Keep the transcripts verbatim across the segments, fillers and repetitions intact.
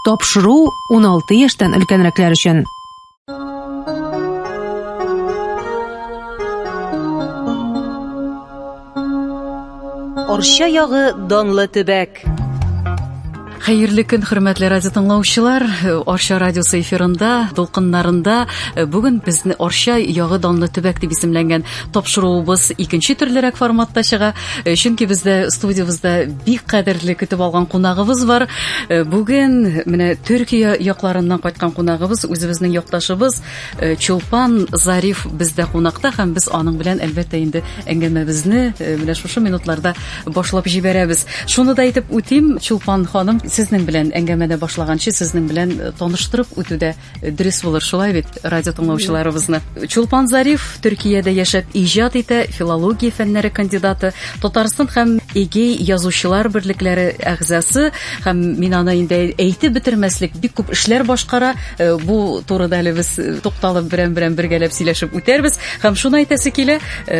Тапшыру ун алты яшьтән өлкәнрәкләр өчен. Арча ягы данлы төбәк. Хәерле көн, хөрмәтле радио тыңлаучылар. Арча радиосы эфирында, дулкыннарында бүген безне Арча ягы данлы төбәк дип исемләнгән тапшыруыбыз икенче төрлерәк форматта чыга. Чөнки бездә студиябызда бик кадерле көтеп алган кунагыбыз бар. Бүген менә Төркия якларыннан кайткан кунагыбыз, үзебезнең якташыбыз Чулпан Зариф бездә кунакта һәм без аның белән әлбәттә инде әңгәмәбезне менә шушы минутларда башлап җибәрәбез. Шуны да әйтеп үтим, Чулпан ханым, сезнең белән әңгәмәдә башлаганчы сезнең белән таныштырып үтүдә дөрес булыр, шулай бит, радио тыңлаучыларыбызны. Чулпан Зариф Төркиядә яшәп иҗат итә, филология фәннәре кандидаты, Татарстан һәм Эгей язучылар берлекләре әгъзасы, һәм мин аны инде әйтеп бетермәслек бик күп эшләр башкара. Бу турыда әле без тукталып берәм-берәм бергәләп сөйләшеп үтәрбез. Һәм шуны әйтәсе килә,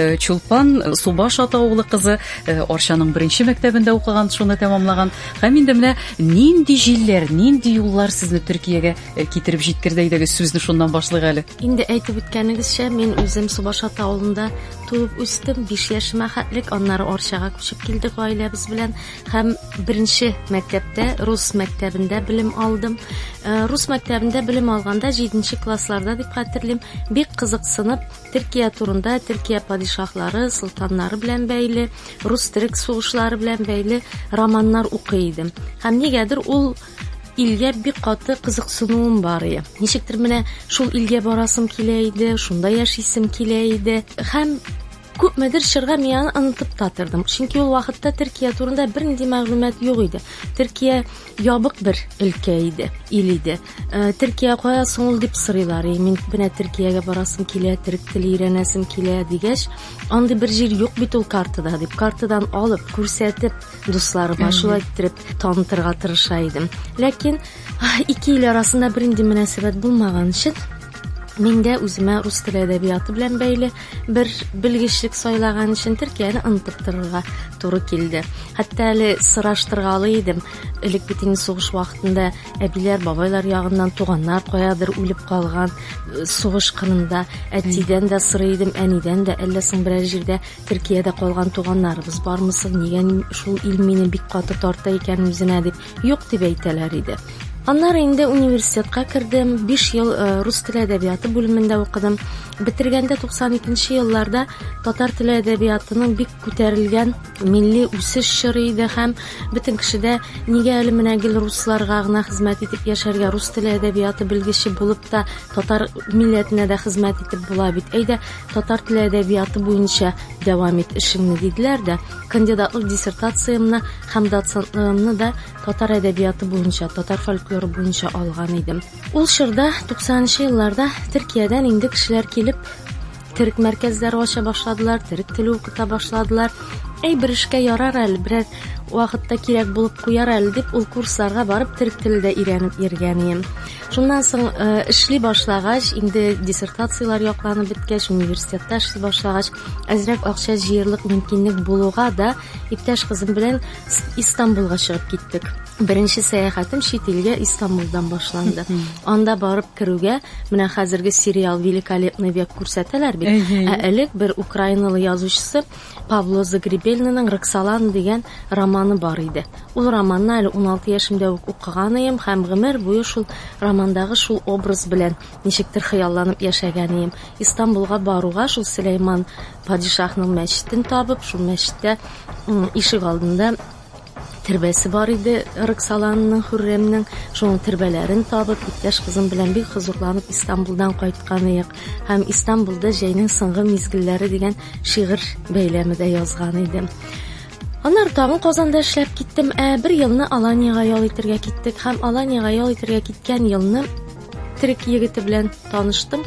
Чулпан Субаш атаулы кызы, Арчаның беренче мәктәбендә укыган, шуны тәмамлаган. Һәм инде менә нинди җилләр, нинди юллар сезне Төркиягә китереп җиткерде идегез, сүзне шуннан башлыйк әле. Инде әйтеп үткәнегезчә, мин үзем Субаш авылында туып үстем, биш яшемә хәтлек, аннары Арчага күчеп килдек гаиләбез белән һәм беренче мәктәптә, рус мәктәбендә белем алдым. Рус мәктәбендә белем алганда җиденче классларда дип хәтерлим, бик кызыксынып Төркия турында, Төркия падишаһлары, солтаннары белән бәйле, рус-төрек сугышлары белән бәйле романнар укый идем. Һәм нигәдер ул илгә бик каты кызыксынуым бар иде. Ничектер менә шул илгә барасым килә иде, шунда яшисем килә иде. Һәм күпмедер чорга мин онытып та тордым. Чөнки ул вакытта Төркия турында бернинди мәгълүмат юк иде. Төркия ябык бер өлкә иде, ил иде. Төркия кая соң ул дип сорыйлар. Мин менә Төркиягә барасым килә, төрек теле өйрәнәсем килә дигәч, андый бер җир юк бит ул картада дип, картадан алып, күрсәтеп, дусларыма шулай иттереп танытырга тырыша идем. Ләкин ике ил арасында бернинди мөнәсәбәт булмаган өчен миндә үземә рус теле әдәбияты белән бәйле бер белгечлек сайлаган өчен Төркияне онытып торырга туры килде. Хәтта әле сораштыргалы идем. Элек бит инде сугыш вакытында әбиләр, бабайлар ягыннан туганнар каядыр үлеп калган, сугыш кырында әтидән дә сорый идем, әнидән дә, әллә соң берәр җирдә Төркиядә калган туганнарыбыз бармы соң, нигә шул ил мине бик каты тарта икән үзенә дип, юк дип әйтәләр иде. Аннары инде университетка кирдем, биш ел рус теле әдәбияты бүлемендә укыдым. Битергәндә туксан икенче елларда татар теле әдәбиятының бик күтәрелгән милли үсеш чоры иде һәм бөтен кешедә нигә әле менә гел русларга гына хезмәт итеп яшәргә, рус теле әдәбияты белгече булып та татар милләтенә дә хезмәт итеп була бит. Әйдә, татар теле әдәбияты буенча дәвам ит эшеңне диделәр дә, кандидатлык диссертациямны һәм доцентлыгымны да татар әдәбияты буенча, татар фольклоры буенча алган идем. Ул чорда туксанынчы елларда Төркиядән инде кешеләр килеп, төрек мәркәзләре ача башладылар, төрек теле укыта башладылар. Әй, бер эшкә ярар әле, берәр вакытта кирәк булып куяр әле дип, ул курсларга барып төрек теле дә өйрәнеп йөргәнем. Шуннан соң эшли башлагач, инде диссертациялар якланып беткәч, университетта эшли башлагач, әзрәк акча җыерлык мөмкинлек булуга да иптәш кызым белән Истанбулга чыгып киттек. Беренче сәяхәтем чит илгә Истанбулдан башланды. Анда барып керүгә, менә хәзерге сериал Великолепный век күрсәтәләр бит. Ә элек бер украиналы язучысы Павло Загребельныйның Роксолана дигән романы бар иде. Ул романны әле ун алты яшемдә ук укыган идем һәм гомер буе шул романдагы шул образ белән ничектер хыялланып яшәгән идем. Истанбулга баруга шул Сөләйман падишаһның мәчетен табып, шул мәчеттә ишек алдында тирбәсе бар иде, Роксоланың, Хурремның, шуның тирбәләрен табып, иптәш кызым белән бик хозурланып Истанбулдан кайткан идек. Һәм Истанбулда җәйнең соңгы мизгелләре дигән шигырь бәйләме дә язган идем. Аннары тагын Казанда эшләп киттем. Ә бер елны Аланияга ял итәргә киттек. Һәм Аланияга ял итәргә киткән елны төрек егете белән таныштым.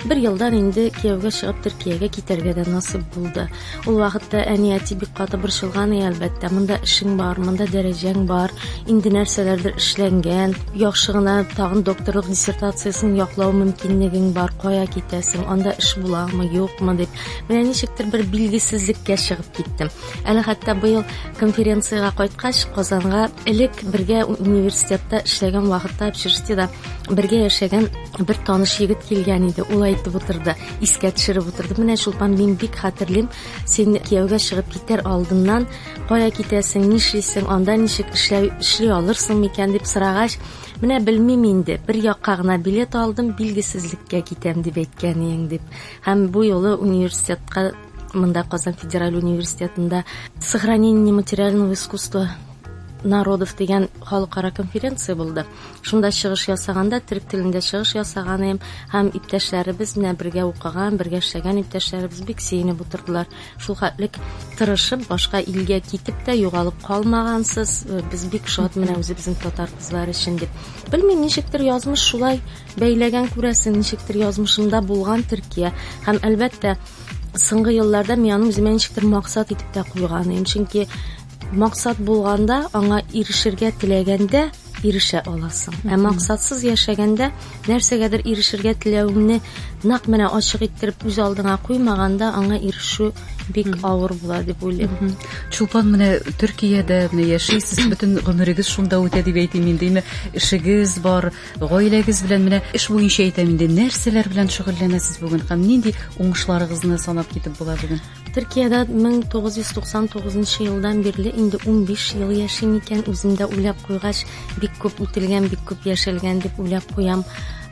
Бер елдан инде кияүгә чыгып Төркиягә китәргә дә насыйп булды. Ул вакытта әни-әти бик каты борчылган, әлбәттә, монда эшең бар, монда дәрәҗәң бар, инде нәрсәләрдер эшләнгән, яхшы гына тагын докторлык диссертациясын яклау мөмкинлегең бар, кая китәсең, анда эш буламы, юкмы дип. Менә ничектер бер билгесезлеккә чыгып киттем. Әле хәтта быел конференцияга кайткач, Казанга элек бергә университетта эшләгән вакытта общежитиедә бергә яшәгән бер таныш егет килгән иде. Ул әйтеп утырды, искә төшереп утырды. Менә шулпан мин бик хәтерлим, син кияүгә чыгып китәр алдыннан кая китәсең, нишлисең, анда ничек эшләй эшли алырсың микән дип сорагач, менә белмим инде, бер якка гына билет алдым, билгесезлеккә китәм дип әйткән иең дип. Һәм бу юлы университетка, монда Казан федераль университетында сохранение нематериального искусства народов дигән халыкара конференция булды. Шунда чыгыш ясаганда, төрек телендә чыгыш ясаганым һәм иптәшләребез менә бергә укыган, бергә эшләгән иптәшләребез бик сөенеп утырдылар. Шул хәтлек тырышып башка илгә китеп тә югалып калмагансыз, без бик шат менә үзебезнең татар кызлары өчен дип. Белмим, ничектер язмыш шулай бәйләгән күрәсең, ничектер язмышымда булган Төркия. Һәм әлбәттә, соңгы елларда мин аны үземә ничектер максат итеп тә куйган идем. Чөнки максат булганда, аңа ирешергә теләгәндә ирешә аласың. Ә максатсыз яшәгәндә, нәрсәгәдер ирешергә теләүеңне нәкъ менә ачык иттереп үз алдыңа куймаганда, аңа ирешү бик авыр була дип уйлыйм. Чулпан, менә Төркиядә менә яшисез, бөтен гомерегез шунда үтә дип әйтим инде. Инде эшегез бар, гаиләгез белән менә эш буенча әйтәм инде. Нәрсәләр белән шөгыльләнәсез бүген һәм нинди уңышларыгызны санап китеп була бүген? Төркиядә мең тугыз йөз туксан тугызынчы елдан бирле инде ун биш ел яшим икән. Үземдә уйлап куйгач, бик күп үтелгән, бик күп яшәлгән дип уйлап куям.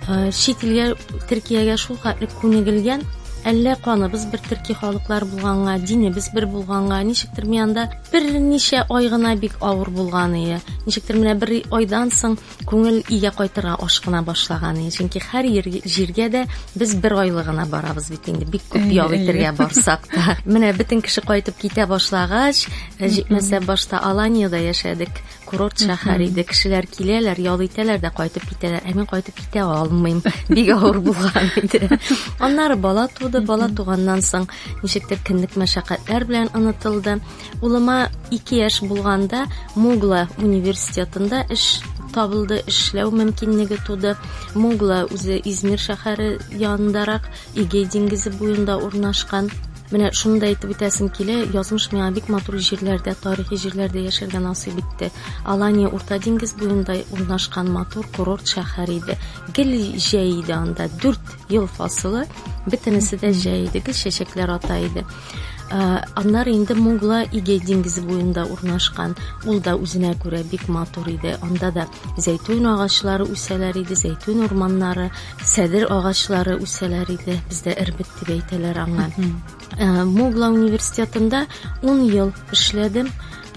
Чит илгә, Төркиягә шул хәтлек күнегелгән, әллә каныбыз бер төрки халыклар булганга, динебез бер булганга, ничектер мин анда бер ничә ай гына бик авыр булган иде. Ничектер менә бер айдан соң күңел өйгә кайтырга ашкына башлаган иде. Чөнки һәр җиргә дә без бер айлык гына барабыз бит инде, бик күп ял итәргә барсак та. Менә бөтен кеше кайтып китә башлагач, җитмәсә башта Аланияда яшәдек, курорт шәһәр иде, кешеләр киләләр, ял итәләр дә кайтып китәләр. Ә мин кайтып китә алмыйм, бик авыр булган иде. Аннары бала туды, бала туганнан соң ничектер көнлек мәшәкатьләр белән онытылды. Улыма ике яшь булганда Мугла университетында эш табылды, эшләү мөмкинлеге туды. Мугла үзе Измир шәһәре янындарак, Игей диңгезе буенда урнашкан. Менә шунда әйтеп үтәсем килә, язмыш миңа бик матур җирләрдә, тарихи җирләрдә яшәргә насыйп итте. Алания Урта диңгез буенда урнашкан матур курорт шәһәр иде. Гел җәй иде анда, дүрт ел фасылы, бөтенесе дә җәй иде, гел чәчәкләр ата иде. Аннары инде Мугла Игей диңгезе буенда урнашкан. Ул да үзенә күрә бик матур иде. Анда да зәйтүн агачлары үсәләр иде, зәйтүн урманнары, сәдер агачлары үсәләр иде. Бездә Эрбет дип әйтәләр аңа. Мугла университетында ун ел эшләдем.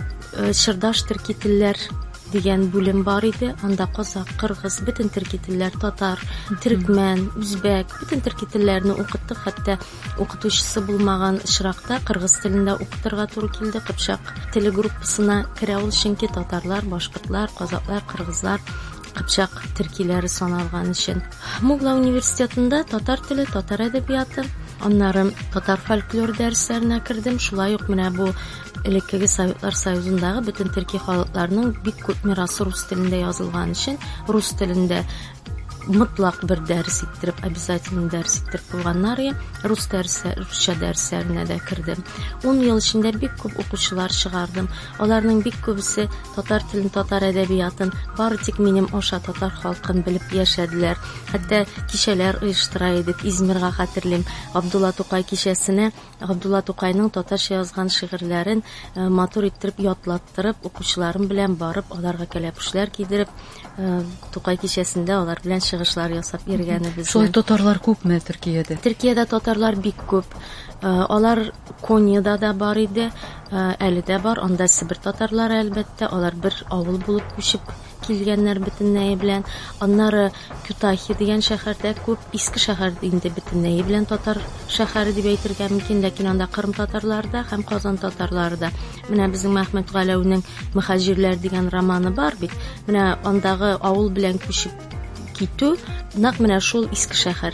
Чырдаш төрки телләр дигән бүлем бар иде. Анда казак, кыргыз, бөтен төрки телләр, татар, төркмән, үзбәк, бөтен төрки телләрне укыттык. Хәтта укытучысы булмаган очракта кыргыз телендә укытырга туры килде. Кыпчак теле группасына керә ул, чөнки татарлар, башкортлар, казаклар, кыргызлар Кыпчак төркиләре саналган өчен. Мугла университетында татар теле, татар әдәбияты, аннары татар фольклор дәресләренә кердем. Шулай ук менә бу элеккеге Советлар Союзындагы бөтен төрки халыкларның бик күп мирасы рус телендә язылган өчен, рус телендә мутлак бер дәрес иттереп, обязательно дәрес иттереп булганнар, рус дәресе, русча дәресләренә дә кердем. ун ел эчендә бик күп укучылар чыгардым. Аларның бик күбесе татар телен, татар әдәбиятын бары тик минем аша татар халкын белеп яшәделәр. Хәтта кичәләр оештыра идек. Измирга хәтерлим, Габдулла Тукай кичәсенә Габдулла Тукайның татарча язган шигырьләрен матур иттереп ятлаттырып, укучыларым белән барып, аларга кәләпүшләр кидереп, Тукай кичәсендә алар белән чыгышлар ясап йөргәнебез. Шул татарлар күпме Төркиядә? Төркиядә татарлар бик күп. Алар Коньяда да бар иде, әле дә бар. Анда Себер татарлары, әлбәттә, алар бер авыл булып күчеп килгәннәр бөтенләй белән. Аннары Кютахи дигән шәһәрдә күп, иске шәһәр инде бөтенләй белән татар шәһәре дип әйтергә мөмкин, ләкин анда Кырым татарлары да һәм Казан татарлары да. Менә безнең Мәхмәт Галәүнең Мөхаҗирләр дигән романы бар бит. Менә андагы авыл белән күчеп китү, нәкъ менә шул иске шәһәр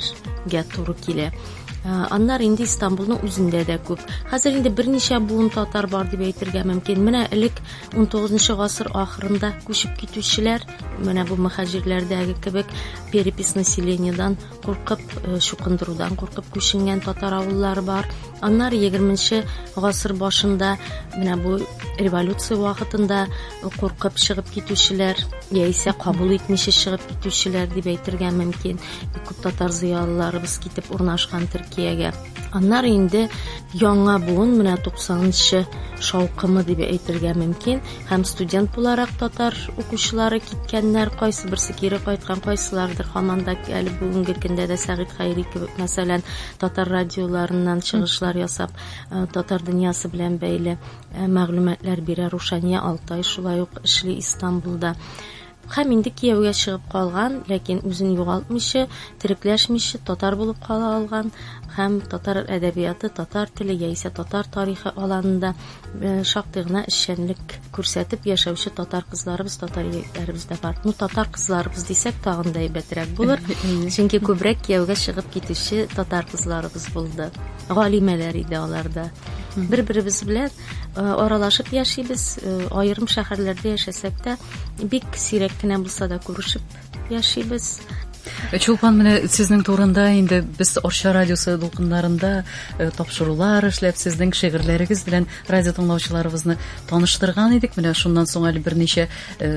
итәргә туры килә. Аннар инде Истанбулның үзендә дә күп. Хәзер инде берничә буын татар бар дип әйтергә мөмкин. Менә элек ун тугызынчы гасыр ахырында күчеп китүчеләр, менә бу мөхаҗирләрдәге кебек перепись населениедан куркып, чукындырудан куркып күченгән татар авыллары бар. Аннар егерменче гасыр башында менә бу революция вакытында куркып чыгып китүчеләр, яисә кабул итмичә чыгып китүчеләр дип әйтергә мөмкин. Күп татар зыялыларыбыз китеп урнашкан Төркиягә. Аннар инде яңа буын менә туксанынчы шаукымы дип әйтергә мөмкин. Һәм студент буларак татар укучылары киткәннәр, кайсы берсе кире кайткан, кайсылардыр һаман да әле бүгенге көндә дә Сәгыйть Хәйри кебек, мәсәлән, татар радиоларыннан чыгышлар ясап, татар дөньясы белән бәйле мәгълүматлар бирә. Рушания Алтай шулай ук эшли Истанбулда. Һәм инде Киевгә чыгып калган, ләкин үзен югалтмыйча, терекләшмичә татар булып кала алган һәм татар әдәбияты, татар теле яисә татар тарихы аланында шактый гына эшчәнлек күрсәтеп яшәүче татар кызларыбыз, татар егетләребез дә бар. Ну, татар кызларыбыз дисәк тагын да әйбәтрәк булыр. Чөнки күбрәк Киевгә чыгып китүче татар кызларыбыз булды. Галимәләр иде аларда. Бер-беребез белән аралашып яшибез, аерым шәһәрләрдә яшәсәк тә, бик сирәк кенә булса да күрешеп яшибез. Чулпан, менә сезнең турында инде без Орча радиосы дулкыннарында тапшырулар эшләп, сезнең шигырьләрегез белән радио тыңлаучыларыбызны таныштырган идек. Менә шуннан соң әле берничә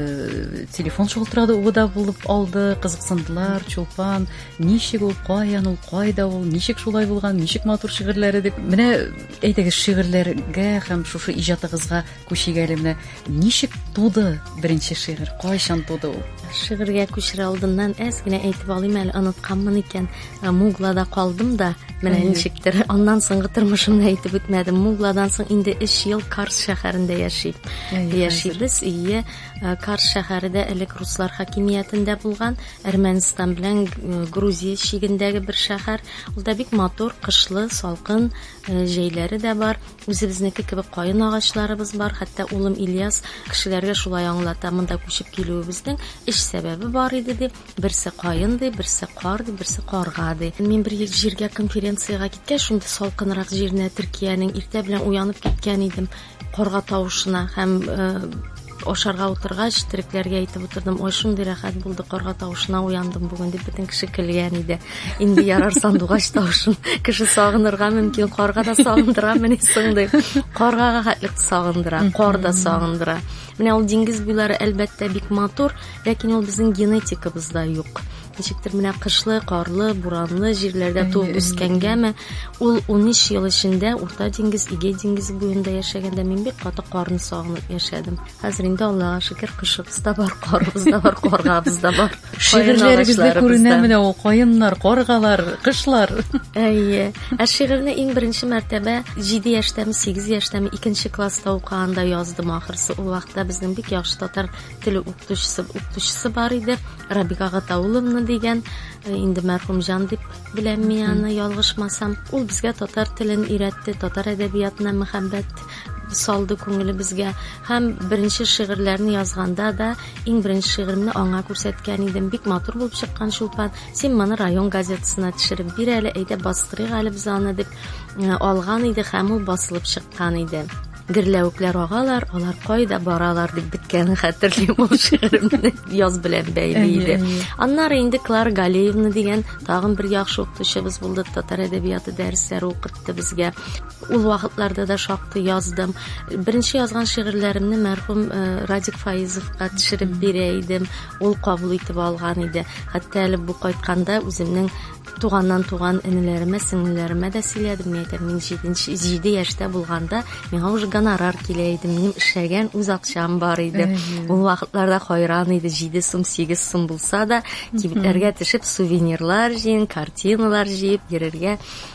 телефон шалтырады, ул да булып алды, кызыксындылар. Чулпан, ничек ул, каян ул, кайда ул, ничек шулай булган, ничек матур шигырьләре дип. Менә әйтегез, шигырьләргә һәм шушы иҗатыгызга күчигә әле менә ничек туды беренче шигырь, кайчан туды ул? Шигырьгә күчерә алдыннан әз генә әйтеп алыйм әле, онытканмын икән. Муглада калдым да, менә ничектер. Аннан соңгы тормышымны әйтеп үтмәдем. Мугладан соң инде өч ел Карс шәһәрендә яши. Яшибез. Ие, Карс шәһәрендә элек руслар хакимиятендә булган, Әрмәнстан белән Грузия чигендәге бер шәһәр. Ул да бик матур, кышлы, салкын җәйләре дә бар. Үзебезнеке кебек кайын агачларыбыз бар. Хәтта улым Ильяс кешеләргә шулай аңлата, монда күчеп килүебезнең эш сәбәбе бар иде ди. Берсе кайын ди, берсе кар ди, берсе карга ди. Мин бер җиргә конференцияга киткәч, шунда салкынрак җиренә, Төркиянең иртә белән уянып киткән идем, карга тавышына һәм ашарга утыргач, терекләргә әйтеп утырдым, ой, шундый рәхәт булды, карга тавышына уяндым бүген дип бөтен кеше көлгән иде. Инде ярар сандугач тавышын кеше сагынырга мөмкин, карга да сагындыра, менә соңдый. Каргага хәтлек сагындыра, кар да сагындыра. Менә ул диңгез буйлары әлбәттә бик матур, ләкин ул безнең генетикабызда юк. Ничектер менә кышлы, карлы, буранлы җирләрдә туып үскәнгәме, ул унөч ел эчендә Урта диңгез, Иге диңгезе буенда яшәгәндә мин бик каты карны сагынып яшәдем. Хәзер инде Аллага шөкер, кышыбыз да бар, карыбыз да бар, каргабыз да бар. Шигырьләрегездә күренә менә ул каеннар, каргалар, кышлар. Әйе. Ә шигырьне иң беренче мәртәбә җиде яшьтәме, сигез яшьтәме, икенче класста укыганда яздым ахырсы. Ул вакытта безнең бик яхшы татар теле укытучысы, укытучысы бар иде, Рабига Гатауловна дигән, инде мәрхүм җан дип беләм мин аны, ялгышмасам. Ул безгә татар телен өйрәтте, татар әдәбиятына мәхәббәт салды күңелебезгә. Һәм беренче шигырьләрне язганда да иң беренче шигыремне аңа күрсәткән идем. Бик матур булып чыккан, Чулпан. Син моны район газетасына төшереп бир әле, әйдә бастырыйк әле без аны дип алган иде һәм ул басылып чыккан иде. Герләвекләр агалар, алар кайда баралар дип биткәнен хәтерлим, ул шигыремне яз белән бәйле иде. Аннары инде Клара Галеевна дигән тагын бер яхшы укытучыбыз булды, татар әдәбияты дәресләре укытты безгә. Ул вакытларда да шактый яздым. Беренче язган шигырьләремне мәрхүм Радик Фаизовка төшереп бирә идем. Ул кабул итеп алган иде. Хәтта әле бу кайтканда үземнең туганнан туган энеләремә, сеңлеләремә дә сөйләдем. Мин әйтәм, мин җиде яшьтә булганда миңа уже гонорар килә иде, минем эшләгән үз акчам бар иде. Ул вакытларда хайран иде, җиде сум, сигез сум булса да, кибетләргә төшеп сувенирлар җыйып, картиналар җыйып йөрергә,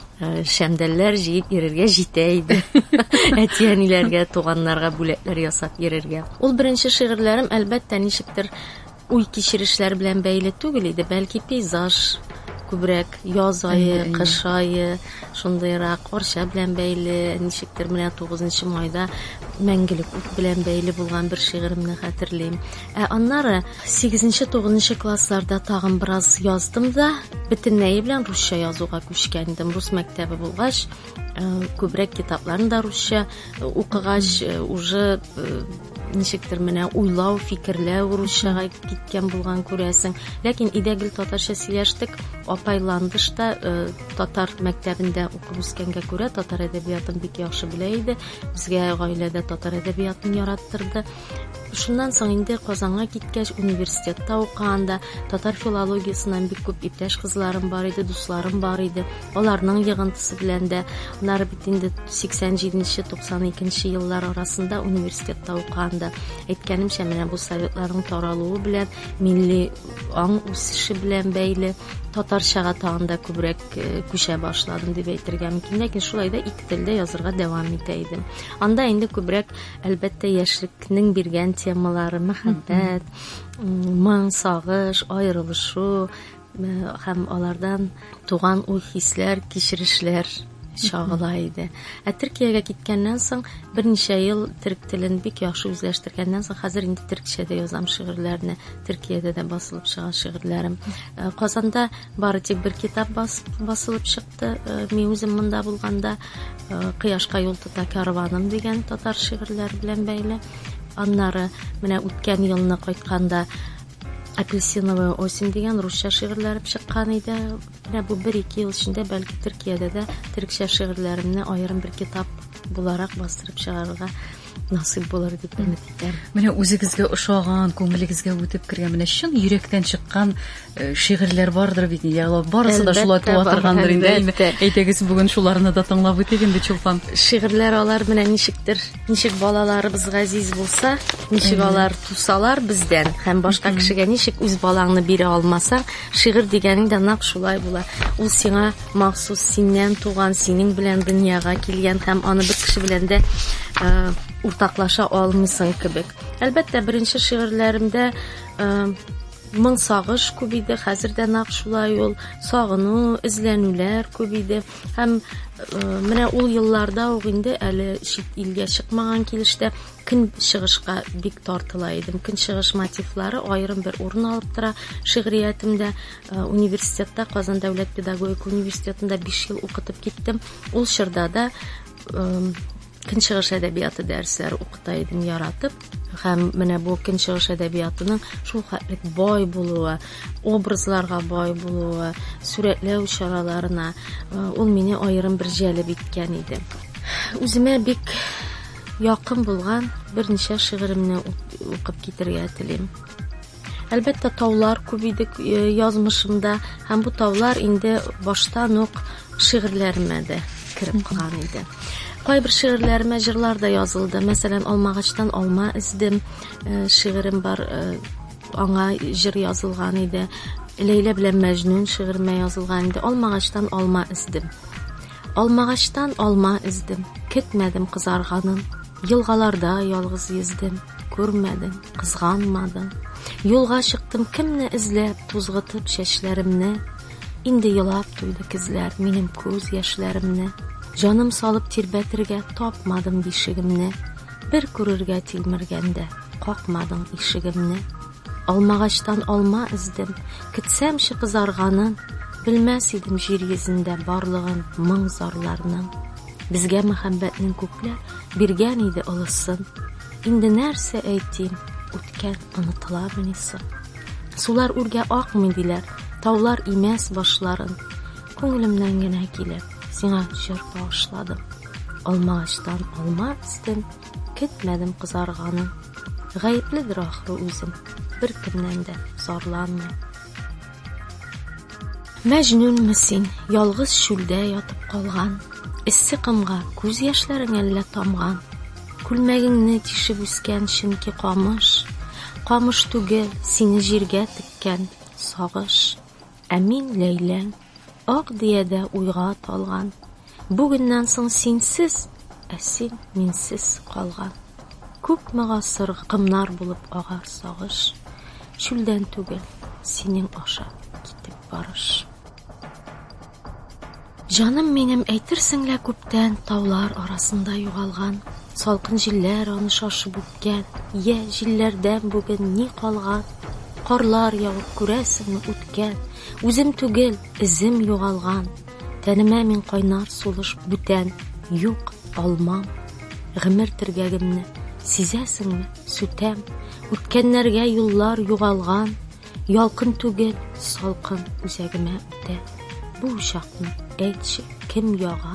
шәмдәлләр җыйып йөрергә җитә иде. Әтиәниләргә, туганнарга бүләкләр ясап йөрергә. Ул беренче шигырьләрем әлбәттә ничектер уй кичерешләр белән бәйле түгел иде, бәлки пейзаж, күбрәк яз айы, кыш айы, шундыйрак Орша белән бәйле, ничектер менә тугызынчы майда мәңгелек ут белән бәйле булган бер шигыремне хәтерлим. Ә аннары сигезенче тугызынчы классларда тагын бераз яздым да, бөтенләй белән русча язуга күчкән идем. Рус мәктәбе булгач, күбрәк китапларны да русча укыгач, уже ничектер менә уйлау, фикерләү русчага киткән булган күрәсең. Ләкин идәгел татарча сөйләштек. Апайландыш та татар мәктәбендә укып үскәнгә күрә татар әдәбиятын бик яхшы белә иде. Безгә гаиләдә татар әдәбиятын яраттырды. Шуннан соң инде Казанга киткәч, университетта укыганда татар филологиясыннан бик күп иптәш кызларым бар иде, дусларым бар иде. Аларның йыгынтысы белән дә нары бит инде сиксән җиденче туксан икенче еллар арасында университетта укыганда әйткәнемчә, менә бу советларның таралуы белән, милли аң үсеше белән бәйле татарчага тагын да күбрәк күчә башладым дип әйтергә мөмкин. Ләкин шулай да ике телдә язырга дәвам итә идем. Анда инде күбрәк әлбәттә яшьлекнең биргән темалары, мәхәббәт, моң, сагыш, аерылышу һәм алардан туган уй, хисләр, кичерешләр чагыла иде. Ә Төркиягә киткәннән соң берничә ел төрк телен бик яхшы үзләштергәннән соң хәзер инде төркчәдә язам шигырьләрне. Төркиядә дә басылып чыган шигырьләрем. Казанда бары тик бер китап басылып чыкты. Мин үзем монда булганда Кыяшка юл тота карваным дигән татар шигырьләре белән бәйле. Аннары менә үткән елны кайтканда Апельсиновая осень дигән русча шигырьләре чыккан иде. Менә бу бер-ике ел эчендә бәлки Төркиядә дә төркчә шигырьләремне аерым бер китап буларак бастырып чыгарырга насыйп булыр дип өмет итәм. Менә үзегезгә ошаган, күңелегезгә үтеп кергән, менә чын йөрәктән чыккан шигырьләр бардыр бит. Ягъни барысы да шулай туа торгандыр инде. Әйтегез, бүген шуларны да тыңлап үтик инде, Чулпан. Шигырьләр алар менә ничектер, ничек балаларыбыз газиз булса, ничек алар тусалар бездән һәм башка кешегә ничек үз балаңны бирә алмасаң, шигырь дигәнең дә нәкъ шулай була. Ул сиңа махсус, синнән туган, синең белән дөньяга килгән һәм аны бер кеше белән дә уртаклаша алмыйсың кебек. Әлбәттә, беренче шигырьләремдә моң, сагыш күп иде, хәзер дә нәкъ шулай ул, сагыну, эзләнүләр күп иде. Һәм менә ул елларда ук инде әле чит илгә чыкмаган килештә көн чыгышка бик тартыла идем. Көн чыгыш мотивлары аерым бер урын алып тора шигъриятымда. Университетта, Казан дәүләт педагогика университетында биш ел укытып киттем. Ул чорда да көн чыгыш әдәбияты дәресләре укыта идем яратып. Һәм менә бу көн чыгыш әдәбиятының шул хәтлек бай булуы, образларга бай булуы, сүрәтләү чараларына ул мине аерым бер җәлеп иткән иде. Үземә бик якын булган берничә шигыремне укып китергә телим. Әлбәттә, таулар күп иде язмышымда, һәм бу таулар инде баштан ук шигырьләремә дә кирип калган иде. Кайбер шигырьләремә җырлар да язылды. Мәсәлән, Алмагачтан алма эздем шигырем бар, аңа җыр язылган иде. Ләйлә белән Мәҗнүн шигыремә язылган иде. Алмагачтан алма эздем. Алмагачтан алма эздем. Көтмәдем кызарганын. Елгаларда ялгыз ездем. Күрмәдем, кызганмадым. Юлга чыктым кемне эзләп, тузгытып чәчләремне. Инде елап туйды күзләр минем күз яшьләремне. Җаным салып тирбәтергә тапмадым бишегемне. Бер күрергә тилмергәндә какмадың ишегемне. Алмагачтан алма эздем. Көтсәмче кызарганын, белмәс идем җир йөзендә барлыгын моң зарларның. Безгә мәхәббәтнең күкләр биргән иде олысын. Инде нәрсә әйтим, үткән онытыламыни соң. Сулар үргә акмый диләр, таулар имәс башларын. Күңелемнән генә килеп сиңа җыр багышладым. Алмагачтан алма эздем, көтмәдем кызарганын. Гаепледер ахры үзем, бер кемнән дә зарланмый. Мәҗнүнме син, ялгыз чүлдә ятып калган? Эссе кымга күз яшьләрең әллә тамган? Күлмәгеңне тишеп үскән чөнки камыш, камыш түгел, сине җиргә теккән сагыш. Ә мин Ләйләң, ак диядә уйга талган. Бүгеннән соң синсез, ә син минсез калган. Күпме гасыр кымнар булып агар сагыш. Чүлдән түгел, синең аша китеп барыш. Җаным минем, әйтерсең лә күптән таулар арасында югалган. Салкын җилләр аны шашып үткән. Я, җилләрдән бүген ни калган? Карлар явып күрәсеңме үткән? Үзем түгел, изем югалган. Тәнемә мин кайнар сулыш бүтән. Юк, алмам. Гомер тиргәгемне сизәсеңме? Сүтәм. Үткәннәргә юллар югалган. Ялкын түгел, салкын үзәгемә үтә. Бу ушакны әйтче, кем яга?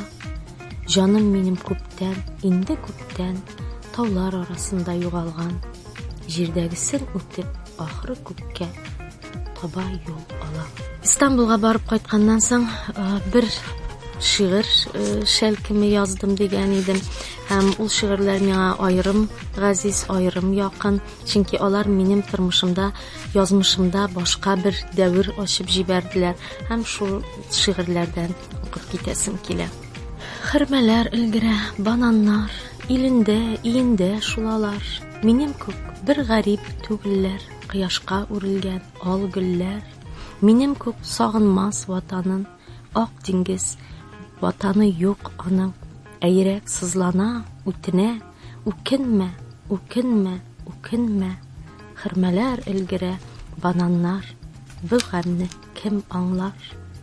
Җаным минем күптән, инде күптән таулар арасында югалган. Җирдәгесен үтеп, ахры күккә таба юл ала. Истанбулга барып кайтканнан соң бер шигырь шәлкеме яздым дигән идем. Һәм ул шигырьләр миңа аерым газиз, аерым якын, чөнки алар минем тормышымда, язмышымда башка бер дәвер ачып җибәрделәр. Һәм шул шигырьләрдән укып китәсем килә. Хөрмәләр өлгерә, бананнар, илендә, иендә шулалар. Минем күк бер гарип түгелләр, кояшка үрелгән ал гөлләр. Минем күк сагынмас ватанын, ак диңгез, ватаны юк аның. Әйрәк сызлана, үтенә, үкенмә, үкенмә, үкенмә. Хөрмәләр өлгерә, бананнар, бу гамне кем аңлар?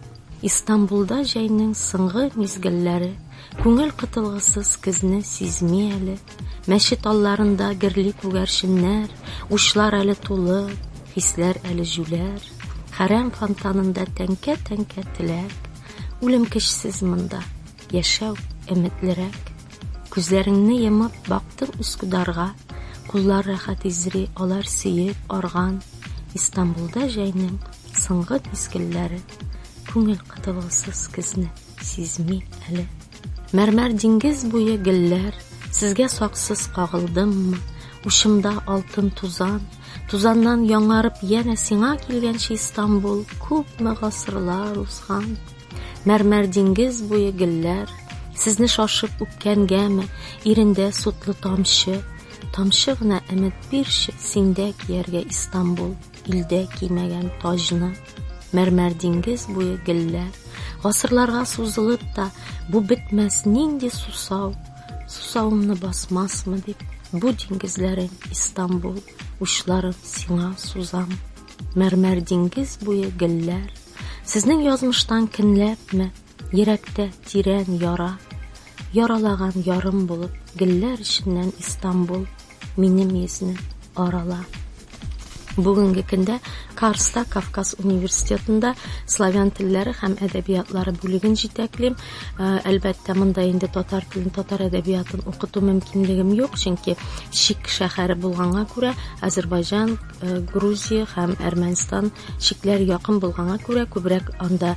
Истанбулда җәйнең соңгы мизгелләре, күңел кытылгысыз көзне сизми әле. Мәчет алларында гөрли күгәрченнәр, учлар әле тулы, хисләр әле җүләр. Хәрәм фонтанында тәнкә-тәнкә теләк, үлем көчсез монда, яшәү өметлерәк. Күзләреңне йомып бактың Үскүдарга, куллар рәхәт изри, алар сөеп арган. Истанбулда җәйнең соңгы мизгелләре, күңел кытылгысыз көзне сизми әле. Мәрмәр диңгез буе гөлләр, сезгә саксыз кагылдыммы? Ушымда алтын тузан, тузаннан яңарып янә сиңа килгәнче Истанбул, күпме гасырлар узган. Мәрмәр диңгез буе гөлләр, сезне шашып үпкәнгәме, ирендә сутлы тамчы, тамчы гына өмет бирче, синдә кияргә Истанбул, илдә кимәгән таҗны. Мәрмәр диңгез буе гөлләр, гасырларга сузылып та, бу бетмәс нинди сусау, сусавымны басмасмы дип, бу диңгезләрең Истанбул, учларын сиңа сузам. Мәрмәр диңгез буе гөлләр, сезнең язмыштан көнләпме, йөрәктә тирән яра, яралаган ярым булып, гөлләр иченнән Истанбул, минем йөзне арала. Бүгенге көндә Карста Кавказ университетында славян телләре һәм әдәбиятлары бүлеген җитәклим. Әлбәттә, монда инде татар телен, татар әдәбиятын укыту мөмкинлегем юк, чөнки Шик шәһәре булганга күрә, Азәрбайҗан, Грузия һәм Әрмәнстан шикләр якын булганга күрә, күбрәк анда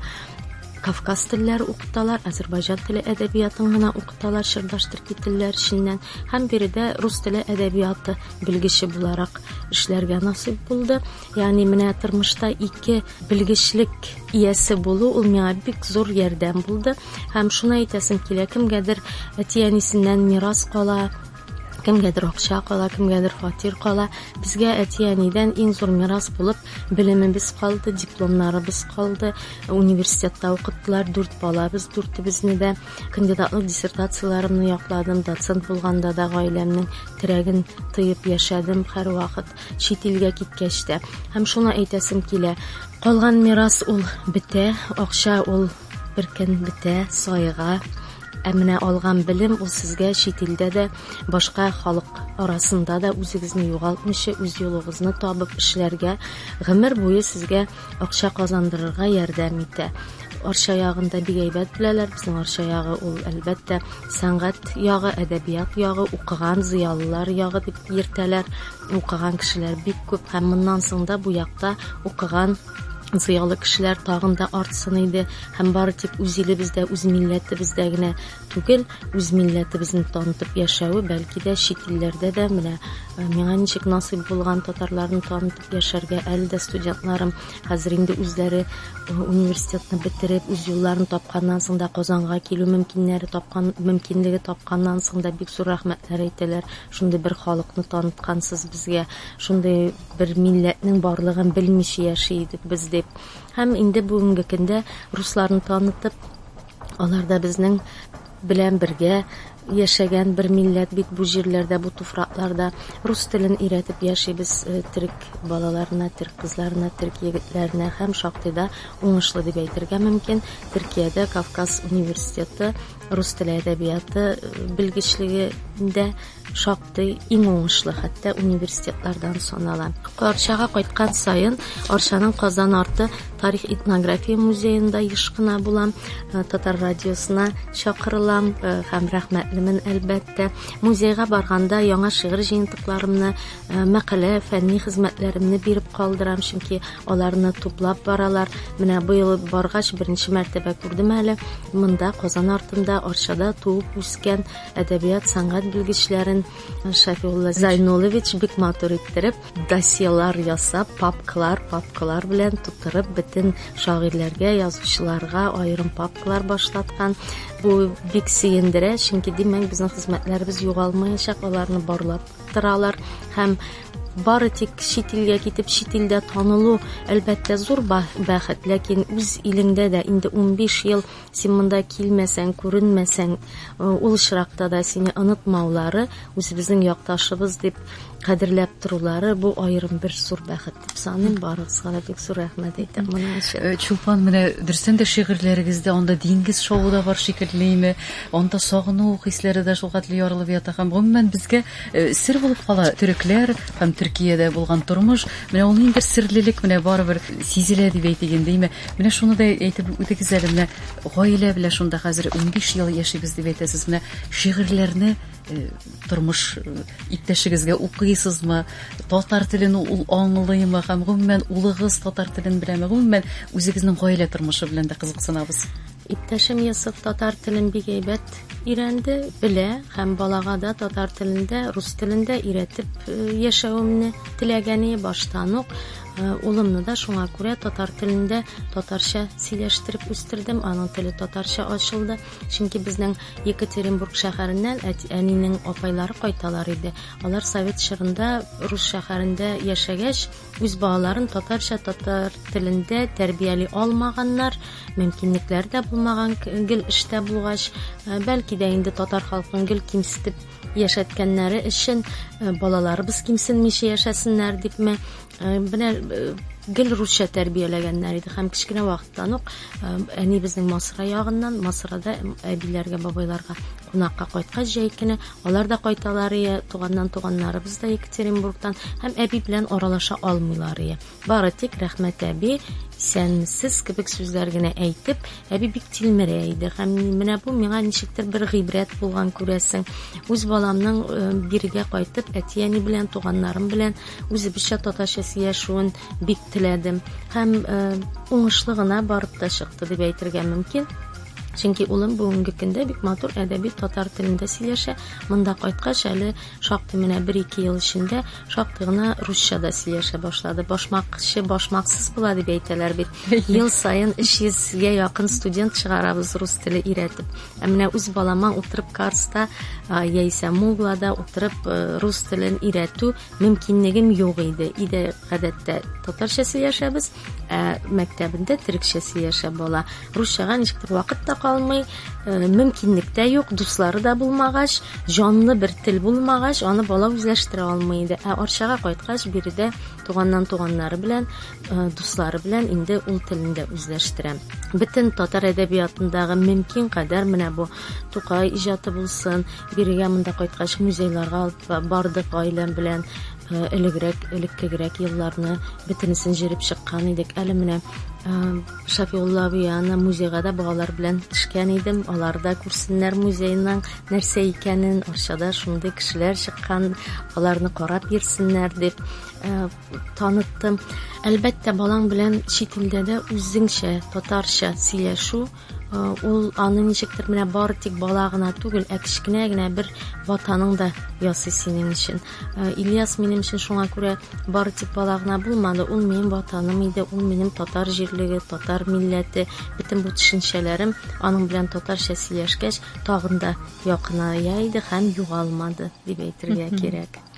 Кавказ телләре укыталар, Азәрбайҗан теле әдәбиятын гына укыталар, чырдаш төрки телләр иченнән, һәм биредә рус теле әдәбияты белгече буларак эшләргә насыйп булды. Ягъни менә тормышта ике белгечлек иясе булу ул миңа бик зур ярдәм булды. Һәм шуны әйтәсем килә, кемгәдер әти-әнисеннән мирас кала, кемгәдер акча кала, кемгәдер фатир кала. Безгә әти-әнидән иң зур мирас булып белемебез калды, дипломнарыбыз калды. Университетта укыттылар, дүрт балабыз, дүртебезне дә кандидатлык диссертацияларымны якладым, доцент булганда да гаиләмнең терәген тыеп яшәдем һәр вакыт, чит илгә киткәч тә. Һәм шуны әйтәсем килә, калган мирас ул бетә, акча ул бер көн бетә, сайга. Ә менә алган белем ул сезгә чит илдә дә, башка халык арасында да үзегезне югалтмыйча, үз юлыгызны табып эшләргә, гомер буе сезгә акча казандырырга ярдәм итә. Арча ягында бик әйбәт беләләр, безнең арча ягы ул әлбәттә сәнгать ягы, әдәбият ягы, укыган зыялылар ягы дип йөртәләр. Укыган кешеләр бик күп, һәм моннан соң да бу якта укыган зыялы кешеләр тагын да артсын иде, һәм бары тик үз илебездә, үз милләтебездә генә түгел, үз милләтебезне танытып яшәүе, бәлки дә чит илләрдә дә менә миңа ничек насыйп булган татарларны танытып яшәргә, әле дә студентларым хәзер инде үзләре университетны бетереп, үз юлларын тапканнан соң да Казанга килү мөмкиннәре тапкан, мөмкинлеге тапканнан соң да бик зур рәхмәтләр әйтәләр. Шундый бер халыкны таныткансыз безгә, шундый бер милләтнең барлыгын белмичә яши идек без дип. Һәм инде бүгенге көндә русларны танытып, Алар да безнең белән бергә яшәгән бер милләт бит бу җирләрдә, бу туфракларда. Рус телен өйрәтеп яшибез төрек балаларына, төрек кызларына, төрек егетләренә һәм шактый да уңышлы дип әйтергә мөмкин. Төркиядә Кавказ университеты рус теле әдәбияты белгечлегендә шактый иң уңышлы, хәтта университетлардан санала. Арчага кайткан сайын Арчаның Казан арты тарих этнография музеенда еш кына булам, Татар радиосына чакырылам һәм рәхмәтлемен әлбәттә. Музейга барганда яңа шигырь җыентыкларымны, мәкалә, фәнни хезмәтләремне биреп калдырам, чөнки аларны туплап баралар. Менә быел баргач беренче мәртәбә күрдем әле. Монда Казан артында Арчада туып үскән әдәбият, сәнгать белгечләрен Шафиулла Зайнулович бик матур иттереп, досьелар ясап, папкалар, папкалар белән тутырып, бөтен шагыйрьләргә, язучыларга аерым папкалар башлаткан. Бу бик сөендерә, чөнки димәк безнең хезмәтләребез югалмаячак, аларны барлап торалар һәм бары тик чит илгә китеп, чит илдә танылу әлбәттә зур бәхет, ләкин үз илеңдә дә инде ун биш ел син монда килмәсәң, күренмәсәң, ул очракта да сине онытмаулары, үзебезнең якташыбыз дип кадерләп торулары, бу аерым бер зур бәхет дип саныйм. Барыгызга да бик зур рәхмәт әйтәм моның өчен. Чулпан, менә дөрестән дә шигырьләрегездә анда диңгез шавы да бар шикеллеме? Анда сагыну хисләре дә шул катлы ярылып ята һәм гомумән безгә сер булып кала төрекләр һәм Төркиядә булган тормыш. Менә ул инде серлелек менә барыбер сизелә дип әйтегәндәйме? Менә шуны да әйтеп үтегез әле, менә гаилә белән шунда хәзер ун биш ел яшибез дип әйтәсез. Менә шигырьләрне тормыш иптәшегезгә укыйсызмы? Татар телен ул аңлыймы? Һәм гомумән улыгыз татар телен беләме? Гомумән үзегезнең гаилә тормышы белән дә кызыксынабыз. Иптәшем Йосыф татар телен бик әйбәт өйрәнде, белә һәм балага да татар телендә, рус телендә өйрәтеп яшәүемне теләгәне баштан ук. Улымны да шуңа күрә татар телендә татарча сөйләштереп үстердем. Аның теле татарча ачылды. Чөнки безнең Екатеринбург шәһәреннән әнинең апайлары кайталар иде. Алар Совет чорында рус шәһәрендә яшәгәч, үз балаларын татарча, татар телендә тәрбияли алмаганнар. Мөмкинлекләр дә булмаган гел эштә булгач, бәлки дә инде татар халкын гел кимсетеп яшәткәннәре өчен балаларыбыз кимсенмичә яшәсеннәр дипме, менә гел русча тәрбияләгәннәр иде һәм кичкенә вакыттан ук әни безнең Масра ягыннан, Масрада әбиләргә, бабайларга кунакка кайткач җәйкене, алар да кайталар иде, туганнан туганнарыбыз да Екатеринбургтан, һәм әби белән аралаша алмыйлар иде. Бары тик рәхмәт әби, сәнсез кебек сүзләр генә әйтеп, әби бик тилмерә иде һәм менә бу миңа ничектер бер гыйбрәт булган күрәсең. Үз баламның биргә кайтып, әти-әни белән, туганнарым белән үзебезчә татарча сөйләшүен бик теләдем һәм уңышлы гына барып та чыкты дип әйтергә мөмкин. Чөнки улым бүгенге көндә бик матур әдәби татар телендә сөйләшә. Монда кайткач әле шактый менә бер-ике ел эчендә шактый гына русчада сөйләшә башлады. Башмакчы башмаксыз була дип әйтәләр бит. Ел саен өч йөзгә якын студент чыгарабыз рус теле өйрәтеп. Ә менә үз балама утырып Карста яисә Муглада утырып рус телен өйрәтү мөмкинлегем юк иде. Иде гадәттә татарча сөйләшәбез, ә мәктәбендә төрекчә сөйләшә бала. Русчага ничектер вакыт та калмый, мөмкинлек тә юк, дуслары да булмагач, җанлы бер тел булмагач, аны бала үзләштерә алмый иде. Ә Арчага кайткач, биредә туганнан туганнары белән, дуслары белән инде ул телендә үзләштерә. Бөтен татар әдәбиятындагы мөмкин кадәр менә бу Тукай иҗаты булсын, бирегә монда кайткач музейларга бардык гаиләм белән, элегрәк, элеккегрәк елларны бөтенесен җиреп чыккан идек. Әле менә Шафиулла абыяны музейга да балалар белән төшкән идем. Алар да күрсеннәр музейның нәрсә икәнен, Арчада шундый кешеләр чыккан, аларны карап йөрсеннәр дип таныттым. Әлбәттә, балаң белән чит илдә дә үзеңчә татарча сөйләшү, ул аны ничектер менә бары тик бала гына түгел, ә кичкенә генә бер ватаның да ясый синең өчен. Ильяс минем өчен шуңа күрә бары тик бала гына булмады, ул минем ватаным иде, ул минем татар җирлеге, татар милләте, бөтен бу төшенчәләрем аның белән татарча сөйләшкәч тагын да якыная иде һәм югалмады дип әйтергә кирәк.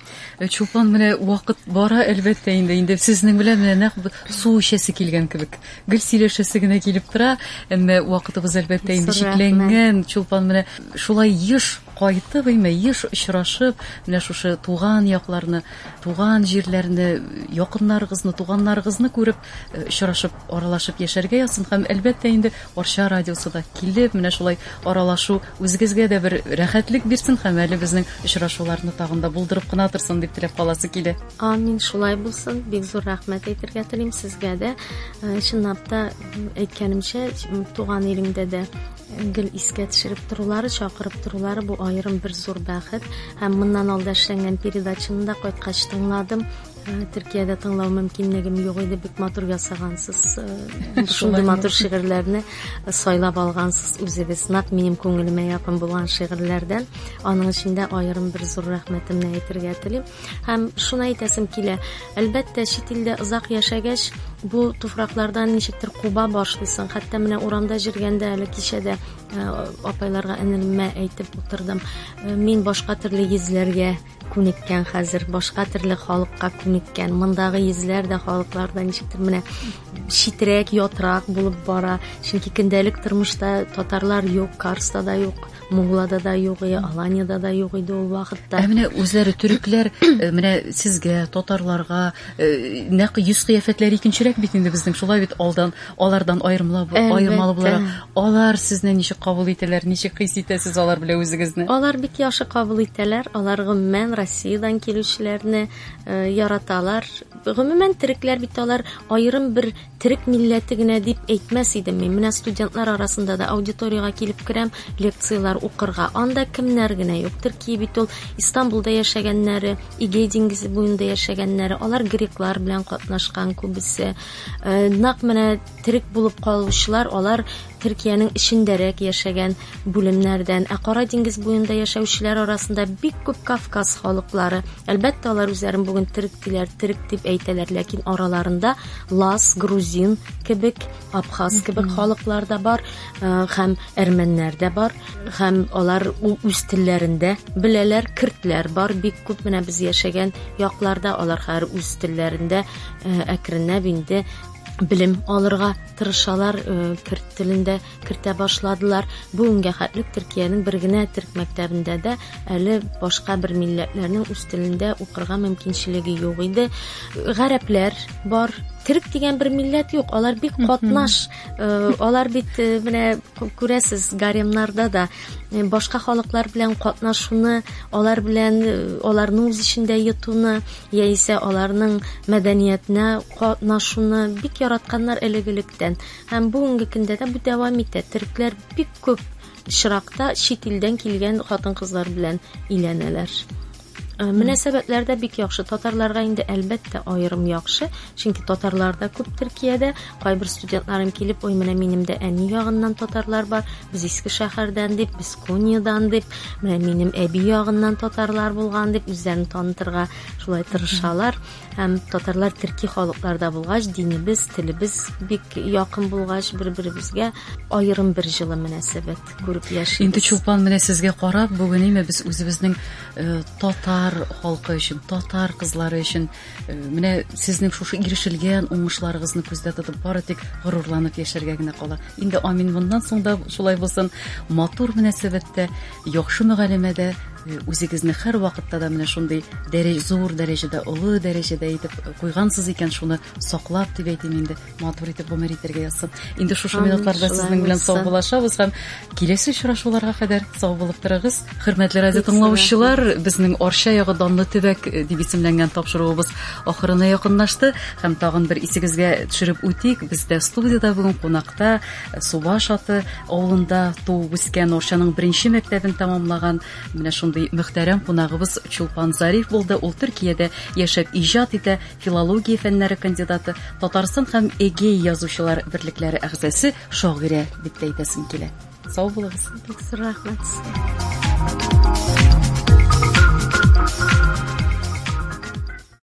Чулпан, менә вакыт бара, әлбәттә инде. Инде сезнең белән менә нәкъ су эчәсе килгән кебек. Гел сөйләшәсе генә килеп тора, әмма вакытыбыз әлбәттә инде чикләнгән. Чулпан, менә шулай еш кайтып, әйме еш очрашып, менә шушы туган якларны, туган җирләрне, якыннарыгызны, туганнарыгызны күреп, очрашып, аралашып яшәргә ясын һәм әлбәттә инде Арча радиосы да килеп, менә шулай аралашу үзегезгә дә бер рәхәтлек бирсен һәм әле безнең очрашуларны тагын да булдырып кына торсын дип теләп каласы килә. Амин, шулай булсын. Бик зур рәхмәт әйтергә телим сезгә дә. Чынлап та әйткәнемчә, туган илеңдә дә гел искә төшереп торулары, чакырып торулары бу аерым бер зур бәхет. Һәм моннан алда эшләнгән передачаны да кайткач тыңладым. Төркиядә тыңлау мөмкинлегем юк иде, бик матур ясагансыз. Шундый матур шигырьләрне сайлап алгансыз үзегез. Нәкъ минем күңелемә якын булган шигырьләрдән. Аның өчен аерым бер зур рәхмәтемне әйтергә телим. Һәм шуны әйтәсем килә. Әлбәттә, чит илдә озак яшәгәч, бу туфраклардан ничектер куба башлыйсың. Хәтта менә урамда җиргәндә, әле кичәдә апайларга энелемә әйтеп утырдым. Мин башка төрле йөзләргә күнеккән хәзер, башка төрле халыкка күнеккән. Мондагы йөзләр дә халыкларда ничектер менә читрәк, ятрак булып бара. Чөнки көндәлек тормышта татарлар юк, Карста да юк, Муллада да юк, Аланияда да юк иде ул вакытта. Ә менә үзләре төрекләр, менә сезгә, татарларга нәкъ йөз кыяфәтләре икенчерәк бит инде безнең. Шулай бит алдан, алардан аерымлап, аермалы буларак. Алар сезне ничек кабул итәләр, ничек хис итәсез алар белән үзегезне? Алар бик яхшы кабул итәләр. Алар гомумән Россиядән килүчеләрне яраталар. Гомумән терекләр бит алар аерым бер терек милләте генә дип әйтмәс идем мин. Менә студентлар арасында да аудиторияга килеп керәм, лекциялар укырга. Анда кемнәр генә юк. Төркия бит ул Истанбулда яшәгәннәре, Игей диңгезе буенда яшәгәннәре, алар греклар белән катнашкан күбесе. Нәкъ менә терек булып калучылар, алар Төркиянең ичендәрәк яшәгән бүлемнәрдән, ә Кара диңгез буенда яшәүчеләр арасында бик күп Кавказ халыклары. Әлбәттә, алар үзләрен бүген терек диләр, терек дип әйтәләр, ләкин араларында Лаз, грузин кебек, абхаз кебек халыклар да бар, һәм әрмәннәр дә бар, һәм алар үз телләрендә беләләр, кертләр бар, бик күп менә без яшәгән якларда алар һәр үз телләрендә әкренләп инде белем алырга тырышалар, керт телендә кертә башладылар. Бүгенгә хәтлек Төркиянең бер генә төрк мәктәбендә дә әле башка бер милләтләрнең үз телендә укырга мөмкинчелеге юк иде. Гарәпләр бар. Төрк дигән бер милләт юк. Алар бик катнаш. Алар бит менә күрәсез, гаремнарда да башка халыклар белән катнашуны, алар белән аларның үз ичендә йотуны, яисә аларның мәдәниятенә катнашуны бик яратканнар элек-электән. Һәм бүгенге көндә дә бу дәвам итә. Төркләр бик күп чиракта чит илдән килгән хатын-кызлар белән иләнәләр. Мөнәсәбәтләрдә бик яхшы. Татарларга инде әлбәттә аерым яхшы, чөнки татарларда күп Төркиядә. Кайбер студентларым килеп, ой, менә минем дә әни ягыннан татарлар бар, без Иске шәһәрдән дип, без Кониyaдан дип, менә минем әби ягыннан татарлар булган дип үзләрен танытырга шулай тырышалар. Һәм татарлар төрки халыкларда булгач, динебез, телебез бик якын булгач, бер-беребезгә аерым бер җылы мөнәсәбәт күреп яшибез. Инде Чулпан, менә сезгә карап, бүген име без үзебезнең татар халкы өчен, татар кызлары өчен менә сезнең шушы ирешелгән уңышларыгызны күздә тотып бары тик горурланып яшәргә генә кала. Инде амин, моннан соң да шулай булсын. Матур мөнәсәбәттә, яхшы мөгалимәдә үзегезне һәр вакытта да менә шундый дәрәҗә, зур дәрәҗәдә, олы дәрәҗәдә итеп куйгансыз икән, шуны саклап дип әйтим инде. Матур итеп гомер итәргә язсын. Инде шушы минутларда сезнең белән саубулашабыз һәм киләсе очрашуларга кадәр сау булып торыгыз. Хөрмәтле радио тыңлаучылар, безнең Арча ягы данлы төбәк дип исемләнгән тапшыруыбыз ахырына якынлашты һәм тагын бер исегезгә төшереп үтик. Бездә студиядә бүген кунакта Субаш аты авылында туып үскән, Арчаның беренче мәктәбен тәмамлаган менә шундый мөхтәрәм кунагыбыз Чулпан Зариф булды. Ул Төркиядә яшәп иҗат итә, филология фәннәре кандидаты, Татарстан һәм Эгей язучылар берлекләре әгъзасы, шагыйрә дип әйтәсем килә. Сау булыгыз. Бик рәхмәт.